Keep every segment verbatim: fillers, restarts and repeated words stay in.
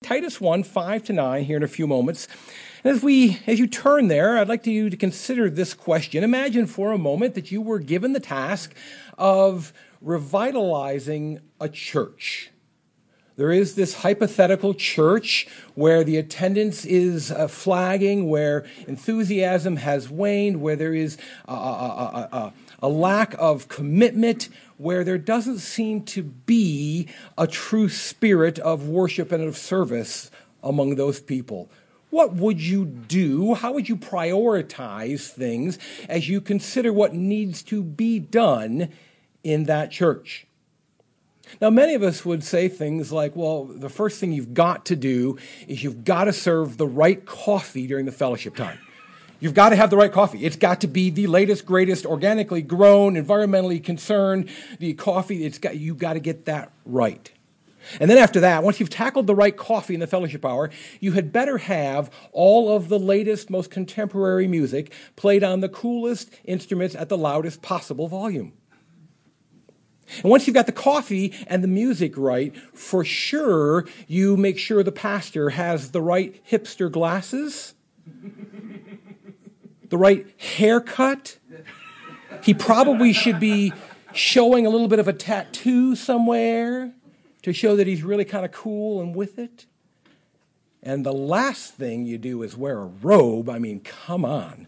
Titus one, five to nine here in a few moments. And as we, as you turn there, I'd like you to consider this question. Imagine for a moment that you were given the task of revitalizing a church. There is this hypothetical church where the attendance is uh, flagging, where enthusiasm has waned, where there is a, a, a, a, a lack of commitment, where there doesn't seem to be a true spirit of worship and of service among those people. What would you do? How would you prioritize things as you consider what needs to be done in that church? Now, many of us would say things like, well, the first thing you've got to do is you've got to serve the right coffee during the fellowship time. You've got to have the right coffee. It's got to be the latest, greatest, organically grown, environmentally concerned, the coffee. It's got, you've got to get that right. And then after that, once you've tackled the right coffee in the fellowship hour, you had better have all of the latest, most contemporary music played on the coolest instruments at the loudest possible volume. And once you've got the coffee and the music right, for sure, you make sure the pastor has the right hipster glasses, the right haircut. He probably should be showing a little bit of a tattoo somewhere to show that he's really kind of cool and with it. And the last thing you do is wear a robe. I mean, come on.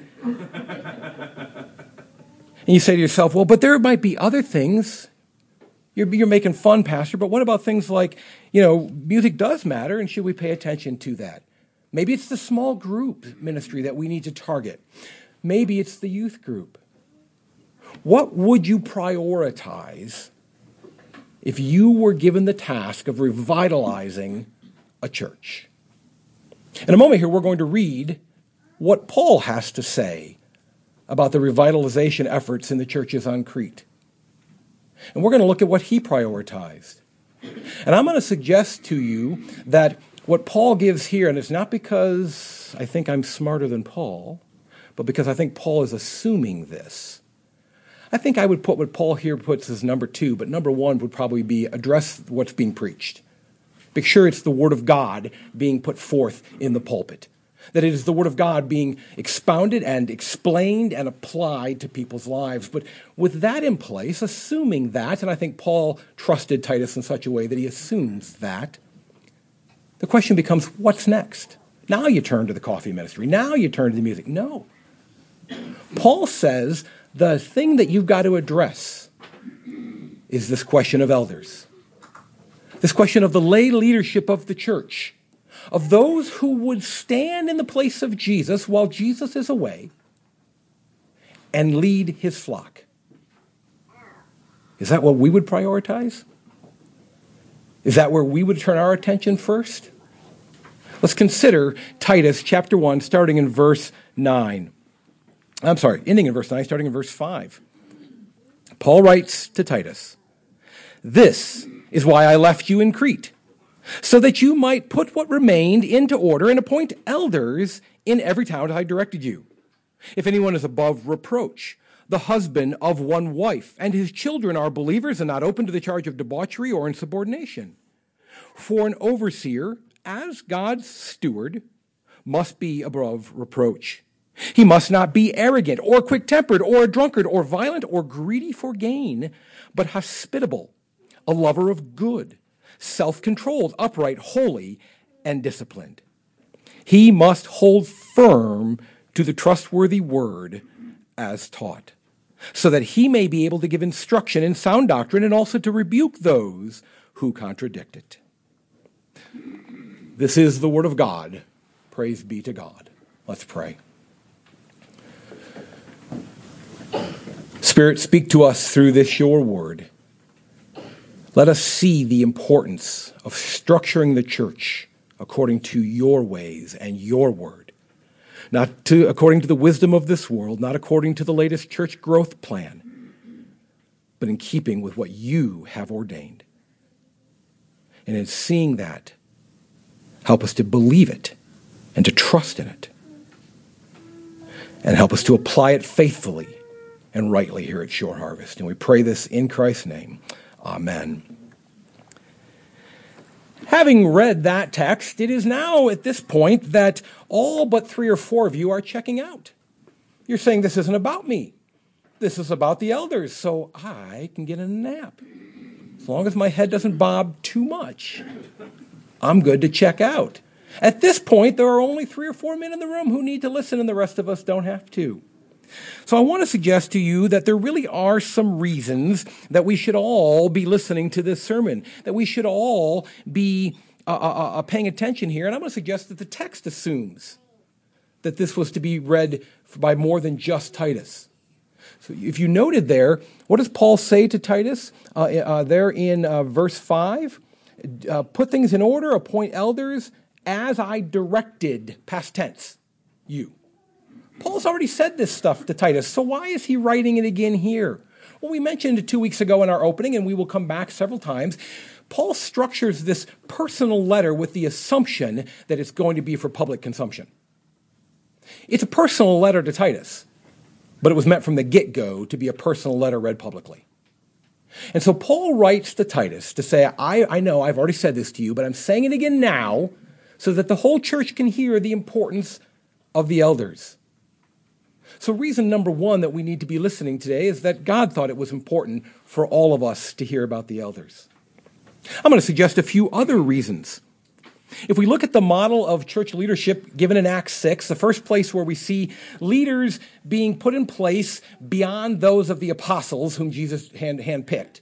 And you say to yourself, well, but there might be other things. You're, you're making fun, Pastor, but what about things like, you know, music does matter, and should we pay attention to that? Maybe it's the small group ministry that we need to target. Maybe it's the youth group. What would you prioritize if you were given the task of revitalizing a church? In a moment here, we're going to read what Paul has to say about the revitalization efforts in the churches on Crete. And we're going to look at what he prioritized. And I'm going to suggest to you that what Paul gives here, and it's not because I think I'm smarter than Paul, but because I think Paul is assuming this. I think I would put what Paul here puts as number two, but number one would probably be address what's being preached. Make sure it's the Word of God being put forth in the pulpit. That it is the Word of God being expounded and explained and applied to people's lives. But with that in place, assuming that, and I think Paul trusted Titus in such a way that he assumes that, the question becomes, what's next? Now you turn to the coffee ministry. Now you turn to the music. No. Paul says the thing that you've got to address is this question of elders. This question of the lay leadership of the church. Of those who would stand in the place of Jesus while Jesus is away and lead his flock. Is that what we would prioritize? Is that where we would turn our attention first? Let's consider Titus chapter one, starting in verse nine. I'm sorry, ending in verse nine, starting in verse five. Paul writes to Titus, "This is why I left you in Crete, so that you might put what remained into order and appoint elders in every town I directed you. If anyone is above reproach, the husband of one wife, and his children are believers and not open to the charge of debauchery or insubordination. For an overseer, as God's steward, must be above reproach. He must not be arrogant or quick-tempered or a drunkard or violent or greedy for gain, but hospitable, a lover of good, self-controlled, upright, holy, and disciplined. He must hold firm to the trustworthy word as taught, so that he may be able to give instruction in sound doctrine and also to rebuke those who contradict it." This is the word of God. Praise be to God. Let's pray. Spirit, speak to us through this your word. Let us see the importance of structuring the church according to your ways and your word. Not to, according to the wisdom of this world, not according to the latest church growth plan, but in keeping with what you have ordained. And in seeing that, help us to believe it and to trust in it. And help us to apply it faithfully and rightly here at Shore Harvest. And we pray this in Christ's name. Amen. Having read that text, it is now at this point that all but three or four of you are checking out. You're saying, this isn't about me. This is about the elders, so I can get a nap. As long as my head doesn't bob too much, I'm good to check out. At this point, there are only three or four men in the room who need to listen, and the rest of us don't have to. So I want to suggest to you that there really are some reasons that we should all be listening to this sermon, that we should all be uh, uh, uh, paying attention here. And I'm going to suggest that the text assumes that this was to be read by more than just Titus. So if you noted there, what does Paul say to Titus uh, uh, there in uh, verse five? Uh, put things in order, appoint elders as I directed, past tense, you. Paul's already said this stuff to Titus, so why is he writing it again here? Well, we mentioned it two weeks ago in our opening, and we will come back several times. Paul structures this personal letter with the assumption that it's going to be for public consumption. It's a personal letter to Titus, but it was meant from the get-go to be a personal letter read publicly. And so Paul writes to Titus to say, I, I know I've already said this to you, but I'm saying it again now so that the whole church can hear the importance of the elders. So reason number one that we need to be listening today is that God thought it was important for all of us to hear about the elders. I'm going to suggest a few other reasons. If we look at the model of church leadership given in Acts six, the first place where we see leaders being put in place beyond those of the apostles whom Jesus hand, handpicked.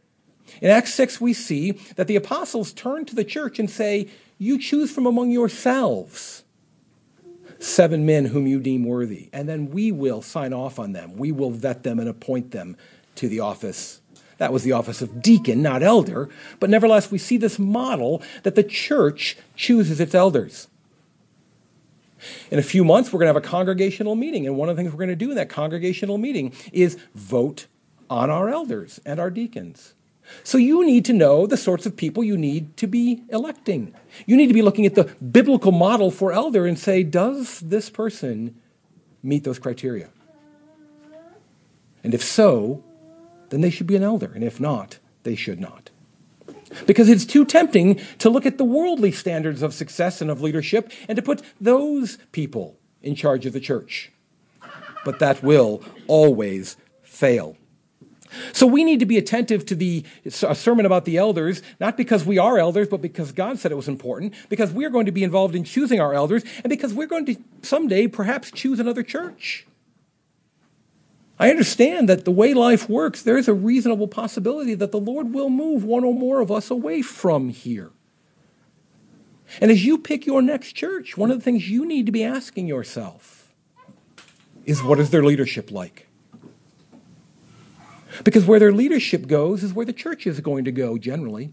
In Acts six, we see that the apostles turn to the church and say, you choose from among yourselves seven men whom you deem worthy, and then we will sign off on them. We will vet them and appoint them to the office. That was the office of deacon, not elder, but nevertheless, we see this model that the church chooses its elders. In a few months, we're going to have a congregational meeting, and one of the things we're going to do in that congregational meeting is vote on our elders and our deacons. So you need to know the sorts of people you need to be electing. You need to be looking at the biblical model for elder and say, does this person meet those criteria? And if so, then they should be an elder. And if not, they should not. Because it's too tempting to look at the worldly standards of success and of leadership and to put those people in charge of the church. But that will always fail. So we need to be attentive to the a sermon about the elders, not because we are elders, but because God said it was important, because we're going to be involved in choosing our elders, and because we're going to someday perhaps choose another church. I understand that the way life works, there is a reasonable possibility that the Lord will move one or more of us away from here. And as you pick your next church, one of the things you need to be asking yourself is, what is their leadership like? Because where their leadership goes is where the church is going to go generally.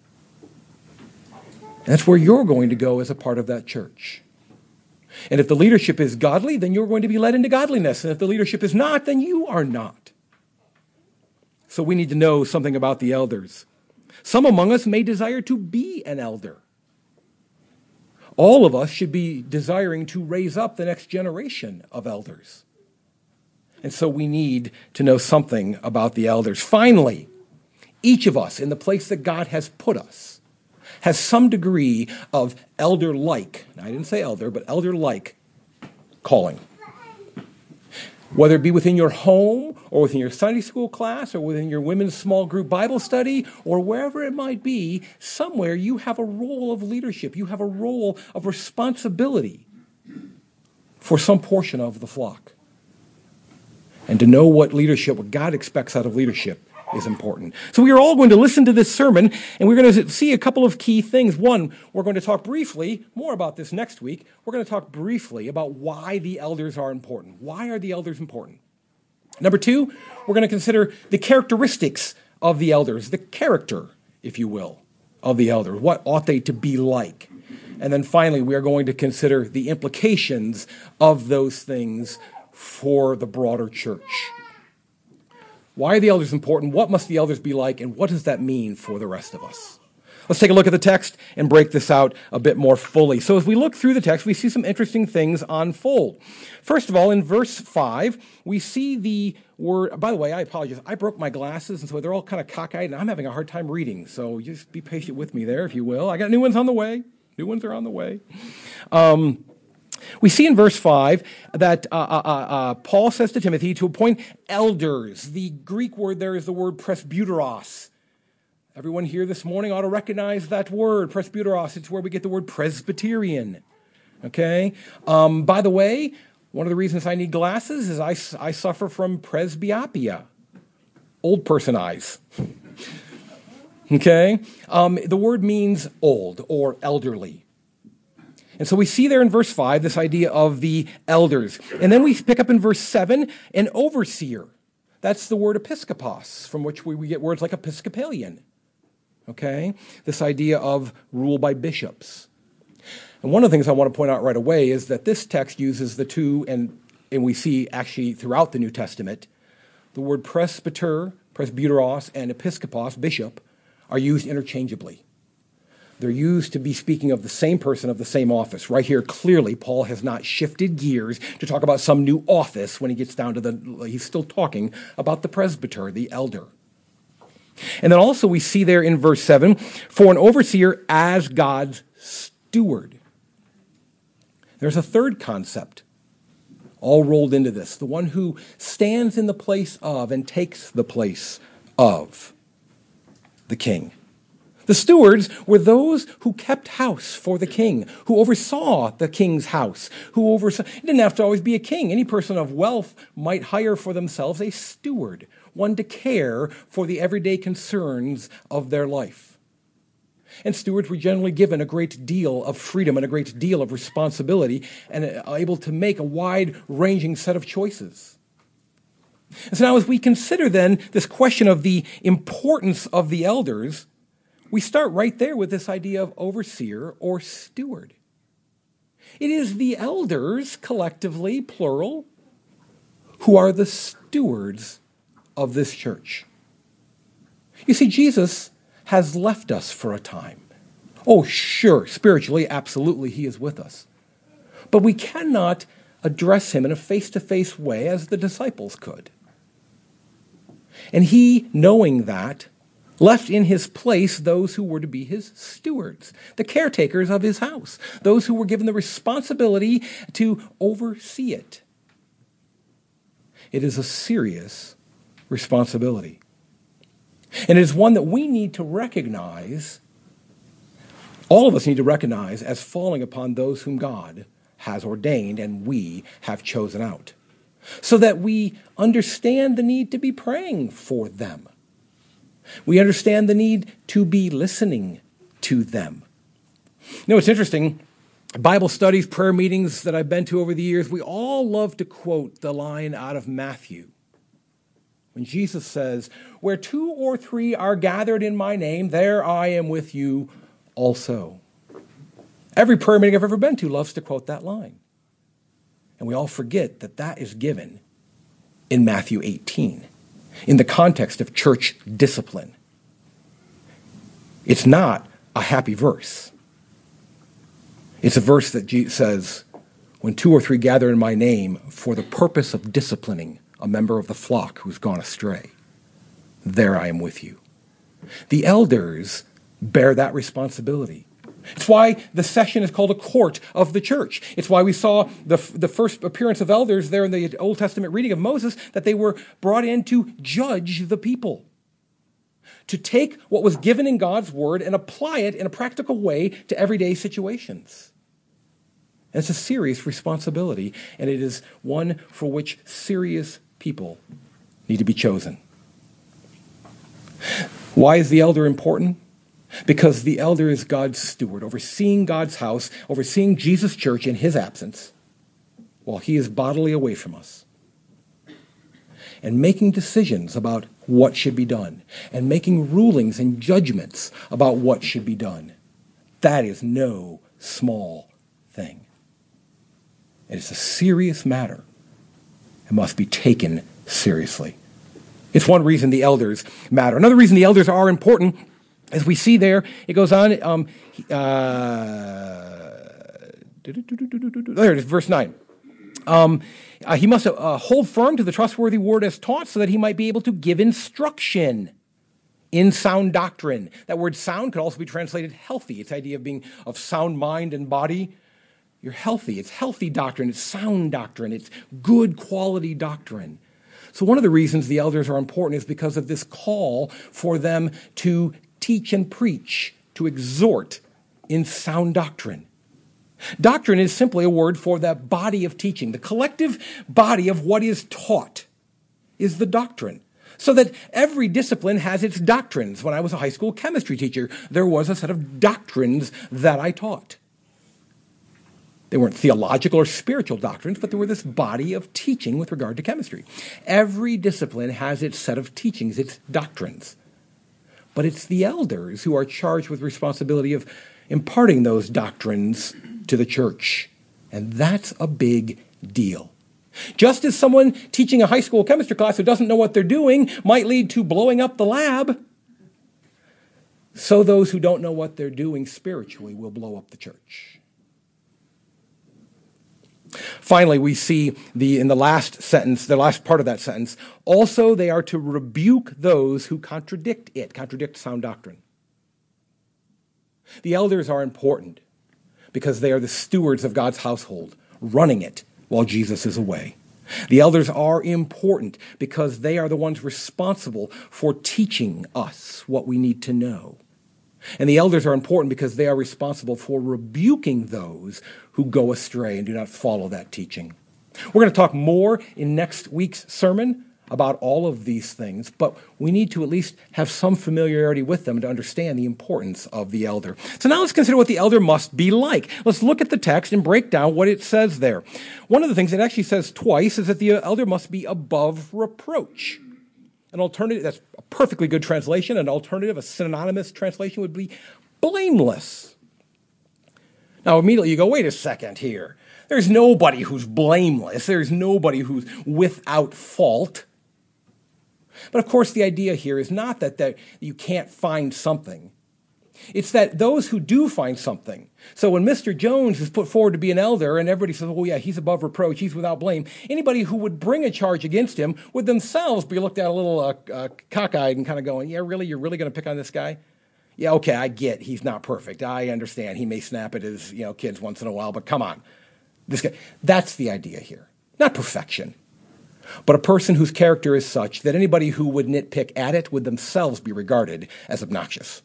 That's where you're going to go as a part of that church. And if the leadership is godly, then you're going to be led into godliness. And if the leadership is not, then you are not. So we need to know something about the elders. Some among us may desire to be an elder. All of us should be desiring to raise up the next generation of elders. And so we need to know something about the elders. Finally, each of us in the place that God has put us has some degree of elder-like, I didn't say elder, but elder-like calling. Whether it be within your home or within your Sunday school class or within your women's small group Bible study or wherever it might be, somewhere you have a role of leadership. You have a role of responsibility for some portion of the flock. And to know what leadership, what God expects out of leadership is important. So we are all going to listen to this sermon, and we're going to see a couple of key things. One, we're going to talk briefly, more about this next week, we're going to talk briefly about why the elders are important. Why are the elders important? Number two, we're going to consider the characteristics of the elders, the character, if you will, of the elders. What ought they to be like? And then finally, we are going to consider the implications of those things for the broader church. Why are the elders important? What must the elders be like? And what does that mean for the rest of us? Let's take a look at the text and break this out a bit more fully. So as we look through the text, we see some interesting things unfold. First of all, in verse five, we see the word, by the way, I apologize. I broke my glasses, and so they're all kind of cockeyed, and I'm having a hard time reading. So just be patient with me there, if you will. I got new ones on the way. New ones are on the way. Um, we see in verse five that uh, uh, uh, Paul says to Timothy to appoint elders. The Greek word there is the word presbyteros. Everyone here this morning ought to recognize that word, presbyteros. It's where we get the word Presbyterian. Okay? Um, by the way, one of the reasons I need glasses is I, I suffer from presbyopia, old person eyes. Okay? Um, the word means old or elderly. And so we see there in verse five this idea of the elders. And then we pick up in verse seven, an overseer. That's the word episkopos, from which we, we get words like Episcopalian. Okay? This idea of rule by bishops. And one of the things I want to point out right away is that this text uses the two, and, and we see actually throughout the New Testament, the word presbyter, presbyteros, and episkopos, bishop, are used interchangeably. They're used to be speaking of the same person of the same office. Right here, clearly, Paul has not shifted gears to talk about some new office when he gets down to the, he's still talking about the presbyter, the elder. And then also we see there in verse seven, for an overseer as God's steward. There's a third concept all rolled into this, the one who stands in the place of and takes the place of the king. The stewards were those who kept house for the king, who oversaw the king's house, who oversaw. It didn't have to always be a king. Any person of wealth might hire for themselves a steward, one to care for the everyday concerns of their life. And stewards were generally given a great deal of freedom and a great deal of responsibility and able to make a wide-ranging set of choices. And so now as we consider then this question of the importance of the elders, we start right there with this idea of overseer or steward. It is the elders, collectively, plural, who are the stewards of this church. You see, Jesus has left us for a time. Oh, sure, spiritually, absolutely, he is with us. But we cannot address him in a face-to-face way as the disciples could. And he, knowing that, left in his place those who were to be his stewards, the caretakers of his house, those who were given the responsibility to oversee it. It is a serious responsibility. And it is one that we need to recognize, all of us need to recognize as falling upon those whom God has ordained and we have chosen out, so that we understand the need to be praying for them. We understand the need to be listening to them. You know, it's interesting. Bible studies, prayer meetings that I've been to over the years, we all love to quote the line out of Matthew. When Jesus says, where two or three are gathered in my name, there I am with you also. Every prayer meeting I've ever been to loves to quote that line. And we all forget that that is given in Matthew eighteen. In the context of church discipline. It's not a happy verse. It's a verse that says, when two or three gather in my name for the purpose of disciplining a member of the flock who's gone astray, there I am with you. The elders bear that responsibility. It's why the session is called a court of the church. It's why we saw the, the first appearance of elders there in the Old Testament reading of Moses, that they were brought in to judge the people, to take what was given in God's word and apply it in a practical way to everyday situations. And it's a serious responsibility, and it is one for which serious people need to be chosen. Why is the elder important? Because the elder is God's steward, overseeing God's house, overseeing Jesus' church in his absence, while he is bodily away from us, and making decisions about what should be done, and making rulings and judgments about what should be done. That is no small thing. It is a serious matter. It must be taken seriously. It's one reason the elders matter. Another reason the elders are important As we see there, it goes on. Um, uh, there it is, verse nine. Um, uh, he must uh, hold firm to the trustworthy word as taught so that he might be able to give instruction in sound doctrine. That word sound could also be translated healthy. It's the idea of being of sound mind and body. You're healthy. It's healthy doctrine. It's sound doctrine. It's good quality doctrine. So one of the reasons the elders are important is because of this call for them to teach and preach, to exhort in sound doctrine. Doctrine is simply a word for that body of teaching. The collective body of what is taught is the doctrine. So that every discipline has its doctrines. When I was a high school chemistry teacher, there was a set of doctrines that I taught. They weren't theological or spiritual doctrines, but there were this body of teaching with regard to chemistry. Every discipline has its set of teachings, its doctrines. But it's the elders who are charged with responsibility of imparting those doctrines to the church. And that's a big deal. Just as someone teaching a high school chemistry class who doesn't know what they're doing might lead to blowing up the lab, so those who don't know what they're doing spiritually will blow up the church. Finally, we see the in the last sentence, the last part of that sentence, also they are to rebuke those who contradict it, contradict sound doctrine. The elders are important because they are the stewards of God's household, running it while Jesus is away. The elders are important because they are the ones responsible for teaching us what we need to know. And the elders are important because they are responsible for rebuking those who go astray and do not follow that teaching. We're going to talk more in next week's sermon about all of these things, but we need to at least have some familiarity with them to understand the importance of the elder. So now let's consider what the elder must be like. Let's look at the text and break down what it says there. One of the things it actually says twice is that the elder must be above reproach. An alternative, that's a perfectly good translation. An alternative, a synonymous translation would be blameless. Now immediately you go, wait a second here. There's nobody who's blameless. There's nobody who's without fault. But of course, the idea here is not that, that you can't find something. It's that those who do find something. So when Mister Jones is put forward to be an elder and everybody says, oh yeah, he's above reproach, he's without blame, anybody who would bring a charge against him would themselves be looked at a little uh, uh, cockeyed and kind of going, yeah, really? You're really going to pick on this guy? Yeah, okay, I get he's not perfect. I understand he may snap at his you know kids once in a while, but come on. This guy. That's the idea here. Not perfection, but a person whose character is such that anybody who would nitpick at it would themselves be regarded as obnoxious.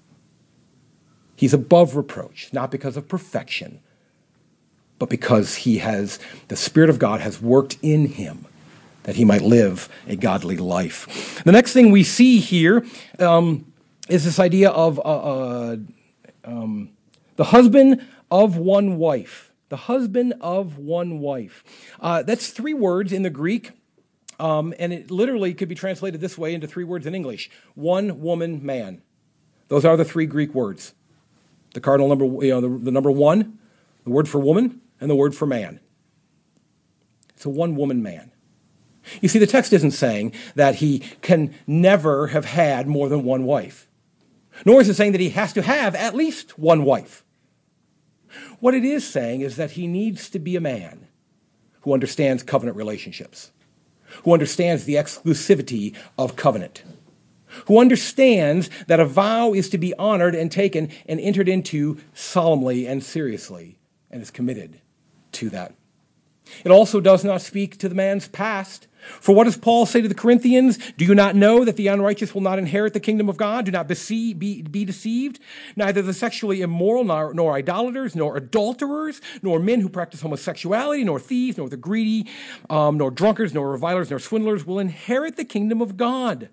He's above reproach, not because of perfection, but because he has, the Spirit of God has worked in him that he might live a godly life. The next thing we see here um, is this idea of uh, uh, um, the husband of one wife. The husband of one wife. Uh, that's three words in the Greek, um, and it literally could be translated this way into three words in English. One woman, man. Those are the three Greek words. The cardinal number, you know, the, the number one, the word for woman, and the word for man. It's a one-woman man. You see, the text isn't saying that he can never have had more than one wife, nor is it saying that he has to have at least one wife. What it is saying is that he needs to be a man who understands covenant relationships, who understands the exclusivity of covenant, who understands that a vow is to be honored and taken and entered into solemnly and seriously, and is committed to that. It also does not speak to the man's past. For what does Paul say to the Corinthians? Do you not know that the unrighteous will not inherit the kingdom of God? Do not be, be, be deceived. Neither the sexually immoral, nor, nor idolaters, nor adulterers, nor men who practice homosexuality, nor thieves, nor the greedy, um, nor drunkards, nor revilers, nor swindlers will inherit the kingdom of God.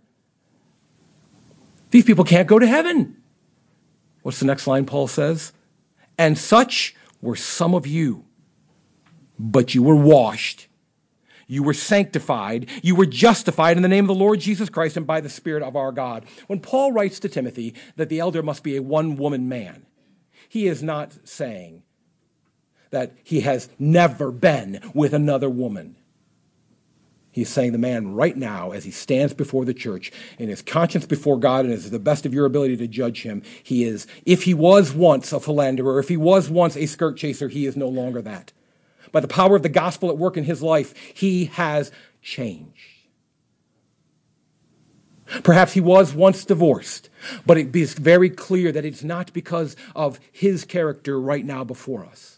These people can't go to heaven. What's the next line Paul says? And such were some of you, but you were washed. You were sanctified. You were justified in the name of the Lord Jesus Christ and by the Spirit of our God. When Paul writes to Timothy that the elder must be a one-woman man, he is not saying that he has never been with another woman. He's saying the man right now, as he stands before the church, in his conscience before God and as the best of your ability to judge him, he is, if he was once a philanderer, if he was once a skirt chaser, he is no longer that. By the power of the gospel at work in his life, he has changed. Perhaps he was once divorced, but it is very clear that it's not because of his character right now before us.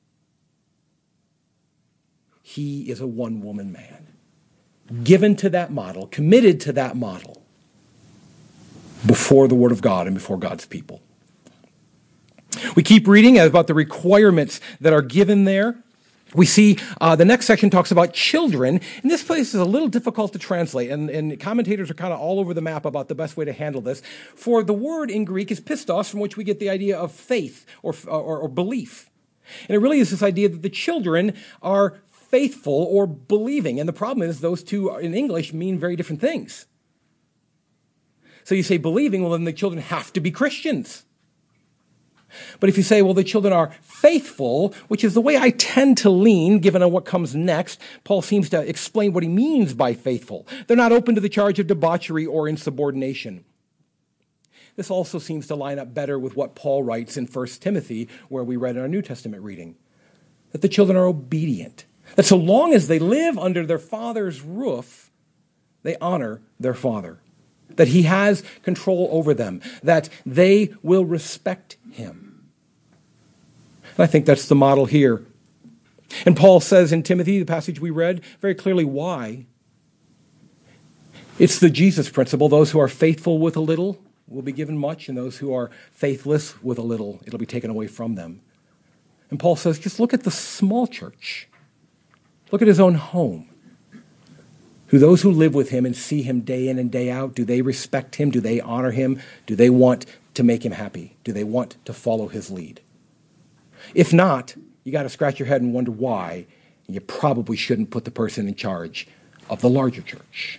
He is a one-woman man, given to that model, committed to that model before the Word of God and before God's people. We keep reading about the requirements that are given there. We see uh, the next section talks about children, and this place is a little difficult to translate, and, and commentators are kind of all over the map about the best way to handle this. For the word in Greek is pistos, from which we get the idea of faith or, or, or belief. And it really is this idea that the children are faithful or believing, and the problem is those two in English mean very different things. So you say believing, well then the children have to be Christians. But if you say, well, the children are faithful, which is the way I tend to lean, given on what comes next, Paul seems to explain what he means by faithful. They're not open to the charge of debauchery or insubordination. This also seems to line up better with what Paul writes in First Timothy, where we read in our New Testament reading, that the children are obedient, that so long as they live under their father's roof, they honor their father, that he has control over them, that they will respect him. And I think that's the model here. And Paul says in Timothy, the passage we read, very clearly why. It's the Jesus principle. Those who are faithful with a little will be given much, and those who are faithless with a little, it'll be taken away from them. And Paul says, just look at the small church. Look at his own home. Who those who live with him and see him day in and day out, do they respect him? Do they honor him? Do they want to make him happy? Do they want to follow his lead? If not, you got to scratch your head and wonder why. You probably shouldn't put the person in charge of the larger church.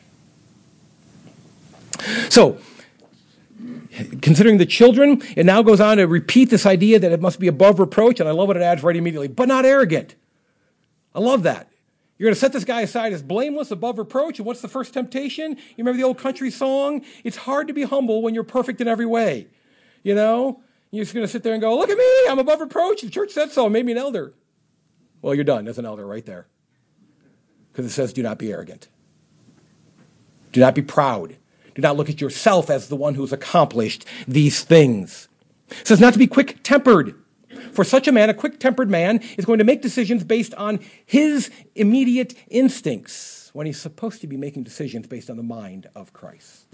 So, considering the children, it now goes on to repeat this idea that it must be above reproach, and I love what it adds right immediately, but not arrogant. I love that. You're going to set this guy aside as blameless, above reproach, and what's the first temptation? You remember the old country song? It's hard to be humble when you're perfect in every way. You know? You're just going to sit there and go, look at me, I'm above reproach. The church said so, made me an elder. Well, you're done as an elder right there. Because it says, do not be arrogant. Do not be proud. Do not look at yourself as the one who's accomplished these things. It says not to be quick-tempered. For such a man, a quick-tempered man, is going to make decisions based on his immediate instincts when he's supposed to be making decisions based on the mind of Christ.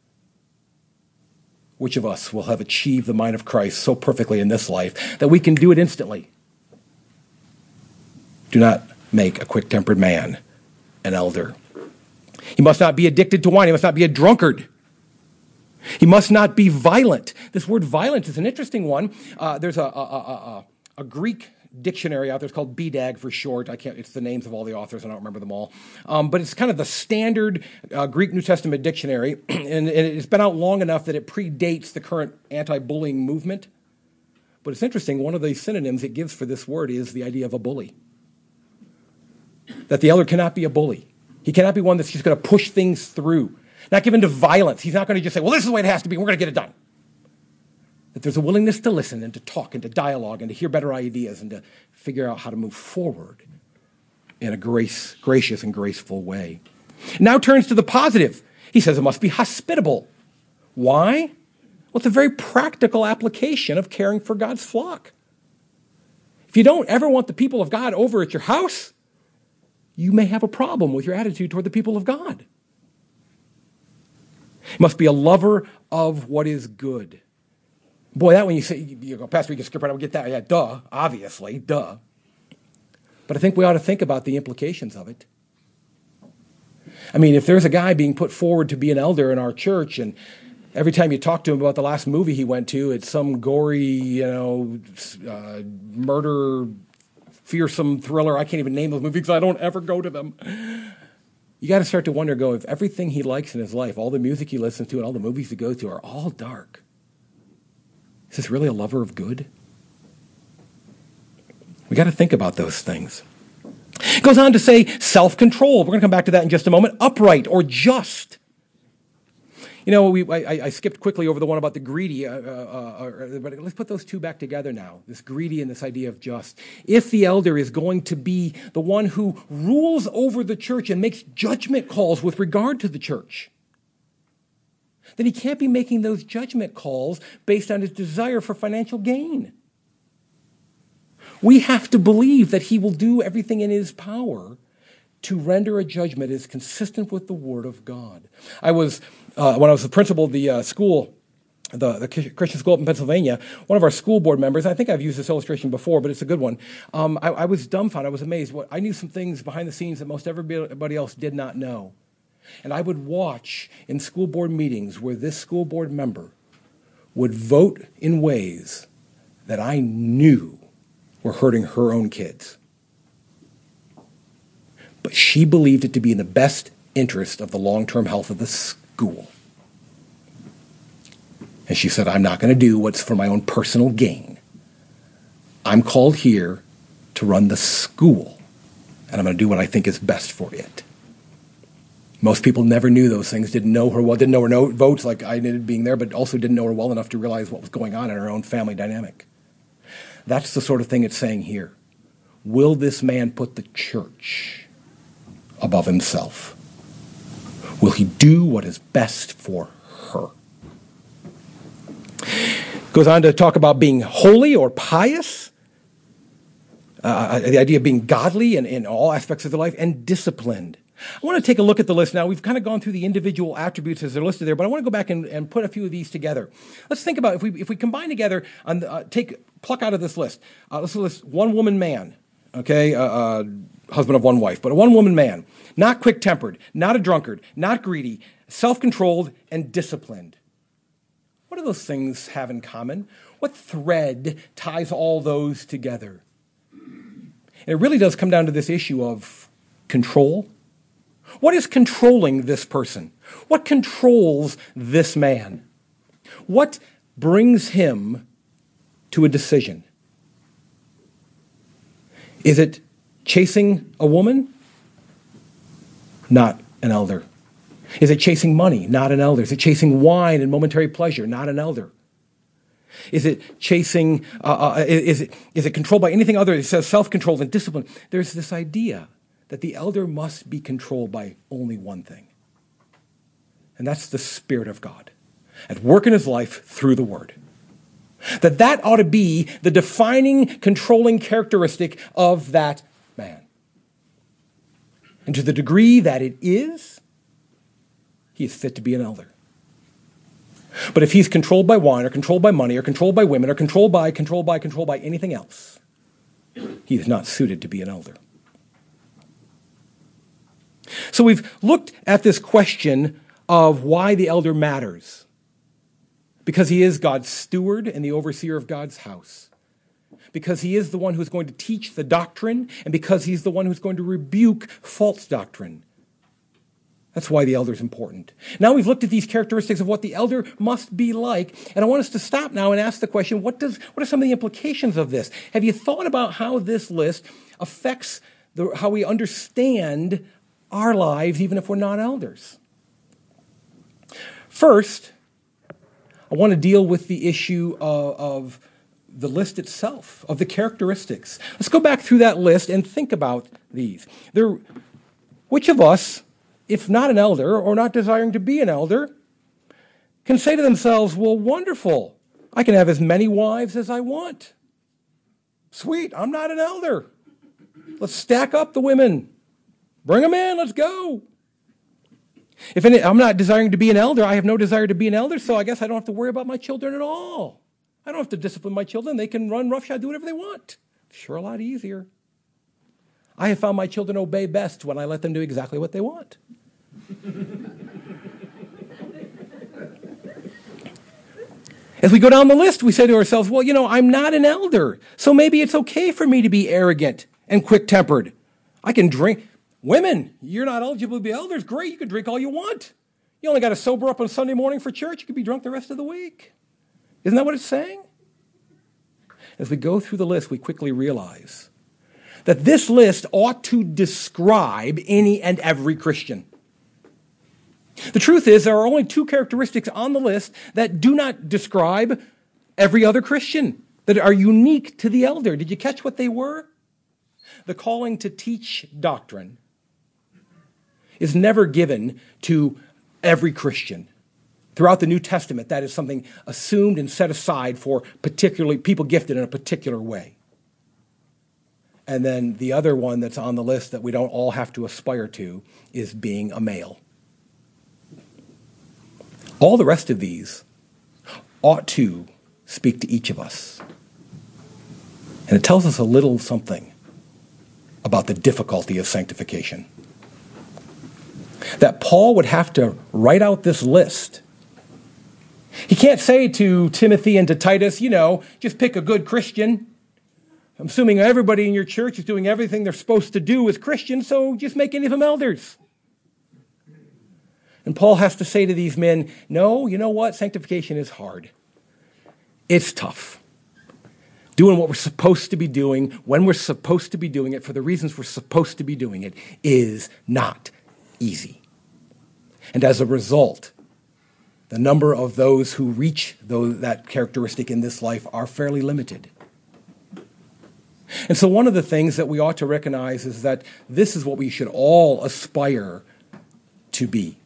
Which of us will have achieved the mind of Christ so perfectly in this life that we can do it instantly? Do not make a quick-tempered man an elder. He must not be addicted to wine. He must not be a drunkard. He must not be violent. This word violent is an interesting one. Uh, there's a, a, a, a, a Greek dictionary out there. It's called B D A G for short. I can't. It's the names of all the authors. I don't remember them all. Um, but it's kind of the standard uh, Greek New Testament dictionary, and, and it's been out long enough that it predates the current anti-bullying movement. But it's interesting. One of the synonyms it gives for this word is the idea of a bully. That the elder cannot be a bully. He cannot be one that's just going to push things through. Not given to violence. He's not going to just say, well, this is the way it has to be. We're going to get it done. That there's a willingness to listen and to talk and to dialogue and to hear better ideas and to figure out how to move forward in a grace, gracious and graceful way. Now turns to the positive. He says it must be hospitable. Why? Well, it's a very practical application of caring for God's flock. If you don't ever want the people of God over at your house, you may have a problem with your attitude toward the people of God. You must be a lover of what is good. Boy, that when you say, you go, Pastor, we can skip right over, get that. Yeah, duh, obviously, duh. But I think we ought to think about the implications of it. I mean, if there's a guy being put forward to be an elder in our church, and every time you talk to him about the last movie he went to, it's some gory, you know, uh, murder, fearsome thriller. I can't even name those movies because I don't ever go to them. You got to start to wonder, go, if everything he likes in his life, all the music he listens to and all the movies he goes to are all dark, is this really a lover of good? We got to think about those things. Goes on to say self-control. We're going to come back to that in just a moment. Upright or just. You know, we, I, I skipped quickly over the one about the greedy, uh, uh, uh, but let's put those two back together now, this greedy and this idea of just. If the elder is going to be the one who rules over the church and makes judgment calls with regard to the church, then he can't be making those judgment calls based on his desire for financial gain. We have to believe that he will do everything in his power to render a judgment is consistent with the Word of God. I was, uh, when I was the principal of the uh, school, the, the Christian school up in Pennsylvania, one of our school board members, I think I've used this illustration before, but it's a good one. Um, I, I was dumbfounded. I was amazed. What, I knew some things behind the scenes that most everybody else did not know. And I would watch in school board meetings where this school board member would vote in ways that I knew were hurting her own kids. But she believed it to be in the best interest of the long-term health of the school. And she said, I'm not going to do what's for my own personal gain. I'm called here to run the school, and I'm going to do what I think is best for it. Most people never knew those things, didn't know her well, didn't know her no votes like I did being there, but also didn't know her well enough to realize what was going on in her own family dynamic. That's the sort of thing it's saying here. Will this man put the church above himself? Will he do what is best for her? Goes on to talk about being holy or pious, uh, the idea of being godly in, in all aspects of their life, and disciplined. I want to take a look at the list now. We've kind of gone through the individual attributes as they're listed there, but I want to go back and, and put a few of these together. Let's think about if we if we combine together, on the, uh, take pluck out of this list. Uh, let's list one woman man, okay, uh, uh, husband of one wife, but a one woman man, not quick-tempered, not a drunkard, not greedy, self-controlled, and disciplined. What do those things have in common? What thread ties all those together? And it really does come down to this issue of control. What is controlling this person? What controls this man? What brings him to a decision? Is it chasing a woman? Not an elder. Is it chasing money? Not an elder. Is it chasing wine and momentary pleasure? Not an elder. Is it chasing, uh, uh, is it, is it controlled by anything other? It says self-controlled and discipline. There's this idea that the elder must be controlled by only one thing. And that's the Spirit of God at work in his life through the Word. That that ought to be the defining, controlling characteristic of that man. And to the degree that it is, he is fit to be an elder. But if he's controlled by wine or controlled by money or controlled by women or controlled by, controlled by, controlled by anything else, he is not suited to be an elder. So we've looked at this question of why the elder matters. Because he is God's steward and the overseer of God's house. Because he is the one who's going to teach the doctrine, and because he's the one who's going to rebuke false doctrine. That's why the elder is important. Now we've looked at these characteristics of what the elder must be like, and I want us to stop now and ask the question, what does what are some of the implications of this? Have you thought about how this list affects the, how we understand our lives, even if we're not elders? First, I want to deal with the issue of, of the list itself, of the characteristics. Let's go back through that list and think about these. There, which of us, if not an elder or not desiring to be an elder, can say to themselves, well, wonderful, I can have as many wives as I want. Sweet, I'm not an elder. Let's stack up the women. Bring them in, let's go. If any, I'm not desiring to be an elder, I have no desire to be an elder, so I guess I don't have to worry about my children at all. I don't have to discipline my children. They can run roughshod, do whatever they want. Sure, a lot easier. I have found my children obey best when I let them do exactly what they want. As we go down the list, we say to ourselves, well, you know, I'm not an elder, so maybe it's okay for me to be arrogant and quick-tempered. I can drink. Women, you're not eligible to be elders. Great, you can drink all you want. You only got to sober up on Sunday morning for church. You could be drunk the rest of the week. Isn't that what it's saying? As we go through the list, we quickly realize that this list ought to describe any and every Christian. The truth is, there are only two characteristics on the list that do not describe every other Christian, that are unique to the elder. Did you catch what they were? The calling to teach doctrine is never given to every Christian. Throughout the New Testament, that is something assumed and set aside for particularly people gifted in a particular way. And then the other one that's on the list that we don't all have to aspire to is being a male. All the rest of these ought to speak to each of us. And it tells us a little something about the difficulty of sanctification. That Paul would have to write out this list. He can't say to Timothy and to Titus, you know, just pick a good Christian. I'm assuming everybody in your church is doing everything they're supposed to do as Christians, so just make any of them elders. And Paul has to say to these men, no, you know what? Sanctification is hard. It's tough. Doing what we're supposed to be doing, when we're supposed to be doing it, for the reasons we're supposed to be doing it, is not easy. And as a result, the number of those who reach those, that characteristic in this life are fairly limited. And so one of the things that we ought to recognize is that this is what we should all aspire to be.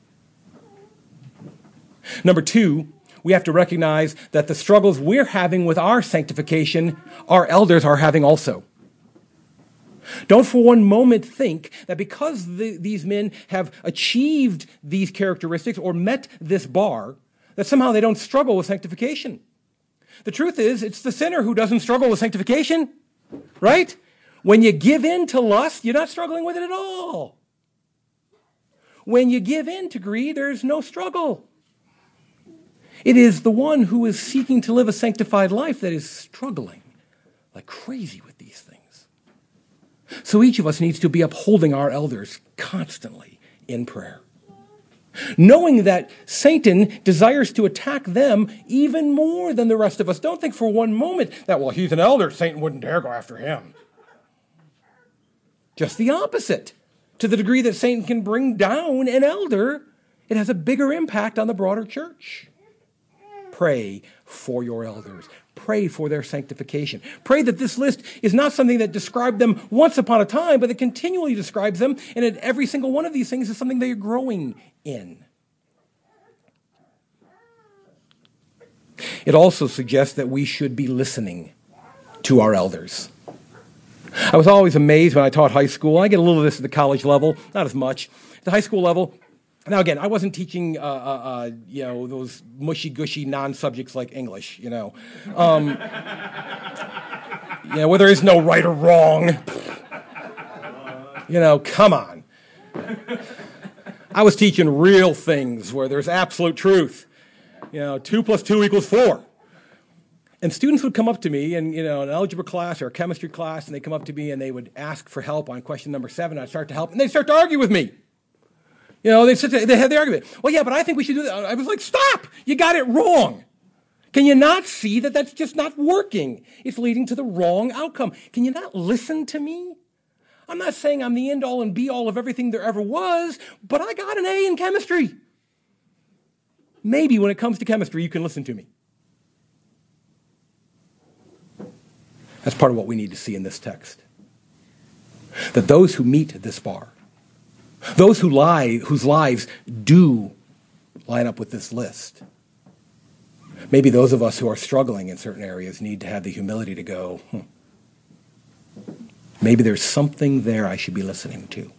Number two, we have to recognize that the struggles we're having with our sanctification, our elders are having also. Don't for one moment think that because the, these men have achieved these characteristics or met this bar, that somehow they don't struggle with sanctification. The truth is, it's the sinner who doesn't struggle with sanctification, right? When you give in to lust, you're not struggling with it at all. When you give in to greed, there's no struggle. It is the one who is seeking to live a sanctified life that is struggling like crazy with these things. So each of us needs to be upholding our elders constantly in prayer, knowing that Satan desires to attack them even more than the rest of us. Don't think for one moment that, well, he's an elder, Satan wouldn't dare go after him. Just the opposite. To the degree that Satan can bring down an elder, it has a bigger impact on the broader church. Pray for your elders. Pray for their sanctification. Pray that this list is not something that described them once upon a time, but that continually describes them, and that every single one of these things is something they are growing in. It also suggests that we should be listening to our elders. I was always amazed when I taught high school. I get a little of this at the college level, not as much. At the high school level, now again, I wasn't teaching, uh, uh, uh, you know, those mushy-gushy non-subjects like English, you know. Um, you know, where there is no right or wrong. You know, come on. I was teaching real things where there's absolute truth. You know, two plus two equals four. And students would come up to me in, you know, an algebra class or a chemistry class, and they'd come up to me and they would ask for help on question number seven. I'd start to help, and they'd start to argue with me. You know, they sit there, they had the argument. Well, yeah, but I think we should do that. I was like, stop! You got it wrong. Can you not see that that's just not working? It's leading to the wrong outcome. Can you not listen to me? I'm not saying I'm the end-all and be-all of everything there ever was, but I got an A in chemistry. Maybe when it comes to chemistry, you can listen to me. That's part of what we need to see in this text. That those who meet this bar, those who lie, whose lives do line up with this list, maybe those of us who are struggling in certain areas need to have the humility to go, hmm, maybe there's something there I should be listening to.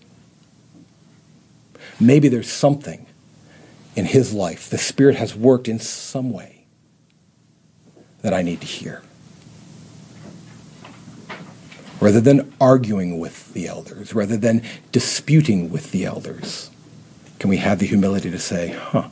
Maybe there's something in his life the Spirit has worked in some way that I need to hear. Rather than arguing with the elders, rather than disputing with the elders, can we have the humility to say, huh,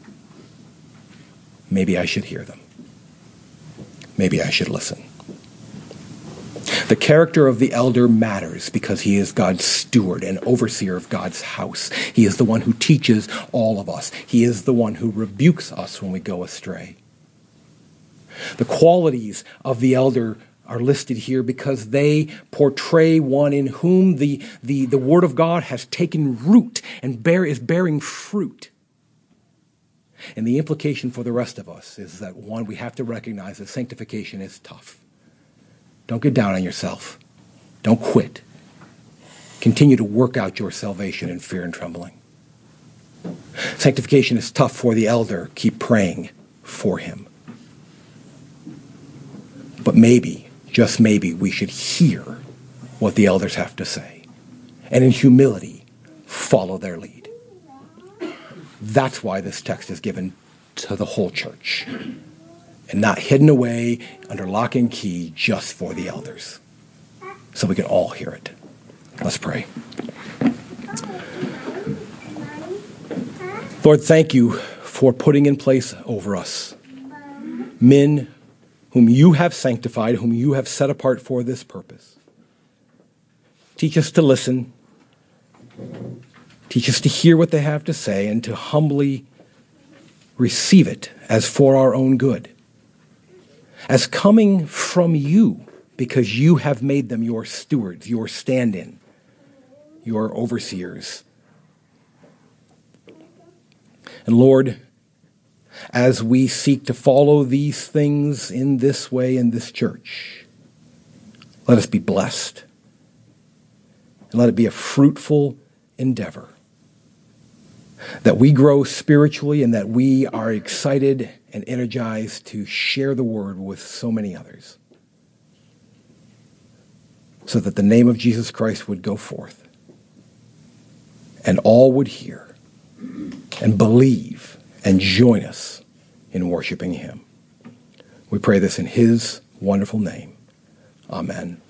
maybe I should hear them. Maybe I should listen. The character of the elder matters because he is God's steward and overseer of God's house. He is the one who teaches all of us. He is the one who rebukes us when we go astray. The qualities of the elder are listed here because they portray one in whom the, the, the Word of God has taken root and bear, is bearing fruit. And the implication for the rest of us is that, one, we have to recognize that sanctification is tough. Don't get down on yourself. Don't quit. Continue to work out your salvation in fear and trembling. Sanctification is tough for the elder. Keep praying for him. But maybe, just maybe, we should hear what the elders have to say. And in humility, follow their lead. That's why this text is given to the whole church and not hidden away under lock and key just for the elders, so we can all hear it. Let's pray. Lord, thank you for putting in place over us men whom you have sanctified, whom you have set apart for this purpose. Teach us to listen. Teach us to hear what they have to say and to humbly receive it as for our own good, as coming from you, because you have made them your stewards, your stand-in, your overseers. And Lord, as we seek to follow these things in this way in this church, let us be blessed, and let it be a fruitful endeavor, that we grow spiritually and that we are excited and energized to share the word with so many others, so that the name of Jesus Christ would go forth and all would hear and believe and join us in worshiping him. We pray this in his wonderful name. Amen.